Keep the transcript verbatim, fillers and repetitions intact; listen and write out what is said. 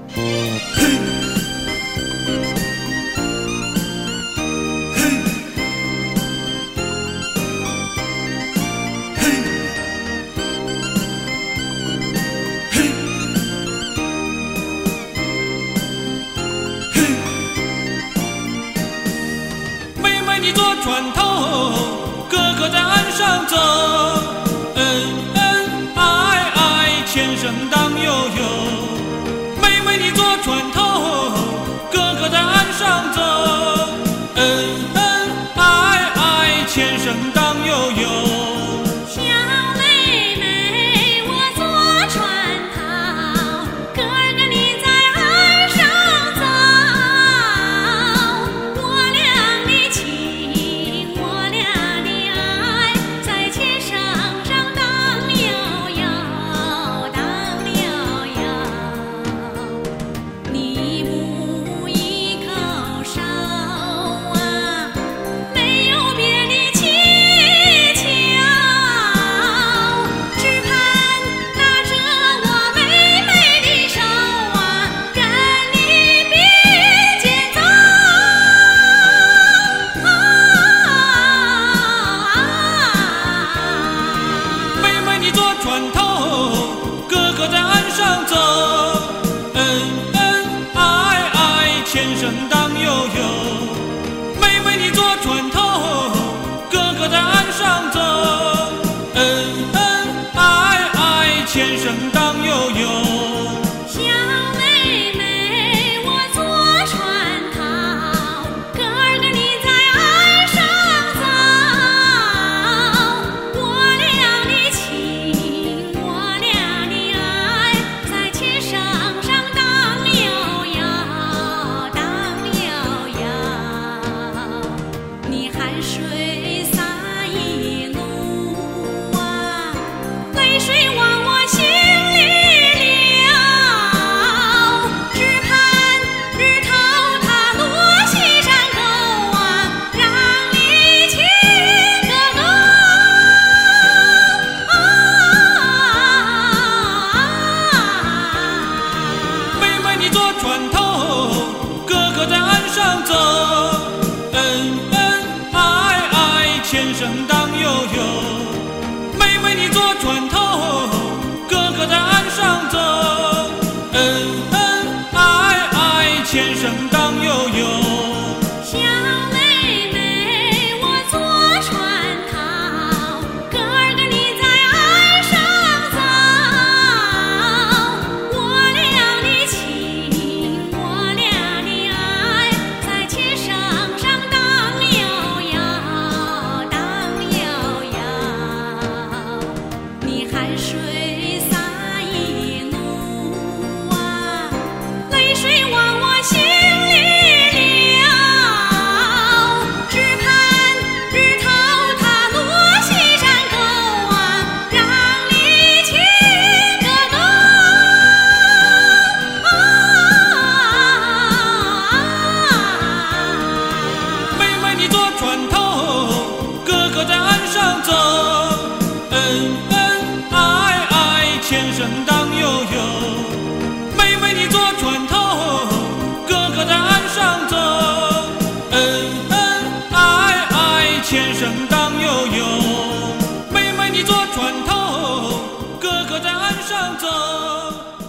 你坐船头，哥哥在岸上走，恩恩爱爱，前生当悠悠。妹妹你坐船头，哥哥在岸上走，恩恩爱爱，前生当悠悠。船头，哥哥在岸上走，恩恩爱爱，前生当悠悠。妹妹你坐船头，哥哥在岸上走，恩恩爱爱，前生当悠悠。船头，哥哥在岸上走，恩恩爱爱，前生当悠悠。妹妹你坐船头，哥哥在岸上走，恩恩爱爱，前生当悠悠。走，恩恩爱爱，前生当悠悠。妹妹你坐船头，哥哥在岸上走，恩恩爱爱，前生当悠悠。妹妹你坐船头，哥哥在岸上走。